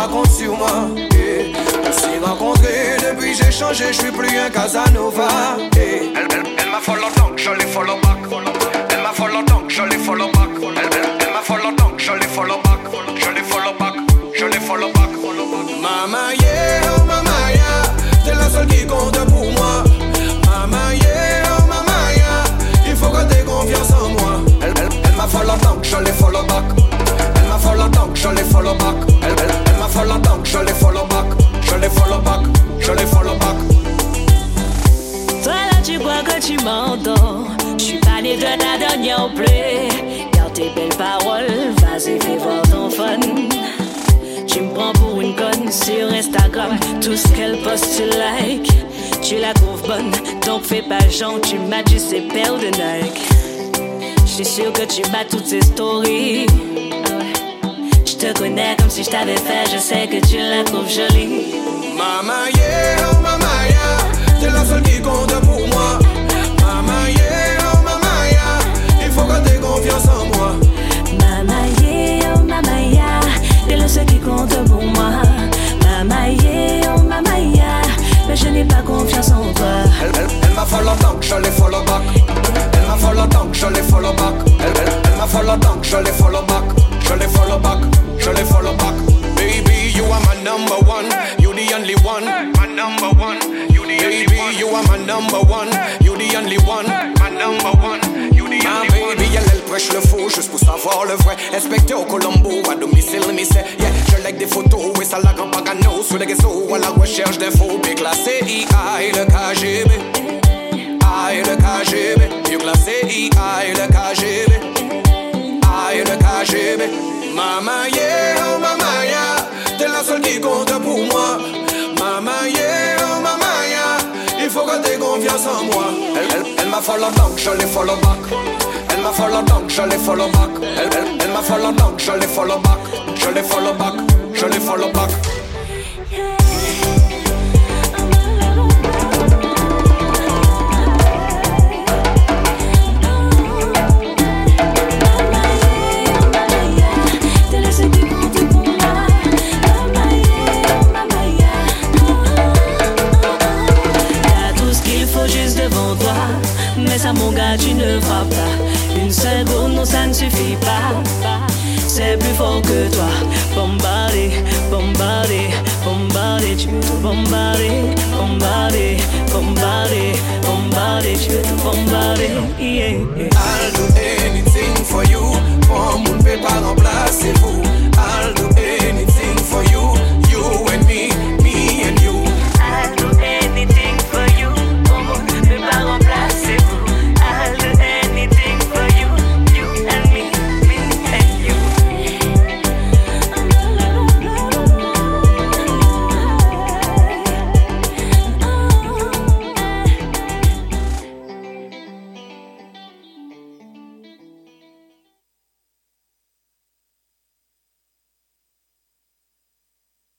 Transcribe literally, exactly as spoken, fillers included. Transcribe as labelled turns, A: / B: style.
A: pas compte sur moi. Eh. On s'est rencontrés, depuis j'ai changé, je suis plus un Casanova. Eh.
B: Elle, elle, elle m'a follow donc je l'ai follow back. Elle m'a follow donc je l'ai follow back. Elle, elle, elle m'a follow donc je l'ai follow back. Je l'ai follow back, je l'ai follow back.
A: Mama yeah, oh mama yeah, t'es la seule qui compte pour moi. Mama yeah, oh mama yeah, il faut que t'aies confiance en moi.
B: Elle, elle, elle m'a follow donc je l'ai follow back. Elle m'a follow donc je l'ai follow back. Elle, elle, elle m'a follow donc je l'ai follow back. Je l'ai follow back, je l'ai follow back.
C: Toi là tu crois que tu m'entends, je suis pas né de ta dernière plaie. Garde tes belles paroles, vas-y fais voir ton fun. Tu me prends pour une conne sur Instagram, tout ce qu'elle poste tu like. Tu la trouves bonne, donc fais pas genre, tu m'as dit c'est paire de Nike. J'suis sûr que tu bats toutes ces stories. J'te connais comme si j't'avais fait, je sais que tu la trouves jolie.
A: Mama yeah, oh mama yeah, t'es la seule qui compte pour moi. Mama yeah, oh mama yeah, il faut que t'aies confiance en moi.
C: Mama yeah, oh mama yeah, t'es le seul qui compte pour moi. Mama yeah, oh mama yeah, mais je n'ai pas confiance en toi.
B: Elle, elle, elle m'a follow donc je l'ai follow back. Elle m'a follow donc je l'ai follow back. Elle, elle, elle m'a follow donc je l'ai follow back. Je l'ai follow back, je l'ai follow back.
A: Baby, you are my number one, you the only one.
B: My number one, you the only
A: Baby,
B: one.
A: you are my number one, you the only one.
B: My number one, you the
A: Ah
B: only one.
A: baby, elle, elle prêche le faux juste pour savoir le vrai. Inspecteur Colombo, à domicile, me say, yeah. Je like des photos, et ça la grand pagano. Sur les réseaux, à la recherche d'infos. Bien classé, I A et le K G B. A et le K G B. Bien classé, I A et le K G B. A et le K G B. Mama yeah, oh mama yeah, t'es la seule qui compte pour moi. Mama yeah, oh mama yeah, il faut que t'aies confiance en moi.
B: Elle, elle, elle m'a follow donc je l'ai follow back. Elle m'a follow donc je l'ai follow back. Elle, elle, elle m'a follow donc je l'ai follow back. Je l'ai follow back, je l'ai follow back.
C: Mais ça mon gars tu ne vas pas. Une seule gourde non ça ne suffit pas. C'est plus fort que toi. Bombarder, bombarder, bombarder. Tu veux tout bombarder, bombarder, bombarder, bombarder. Tu veux tout bombarder, yeah, yeah.
A: I'll do anything for you. Pour mon père pas remplacer vous.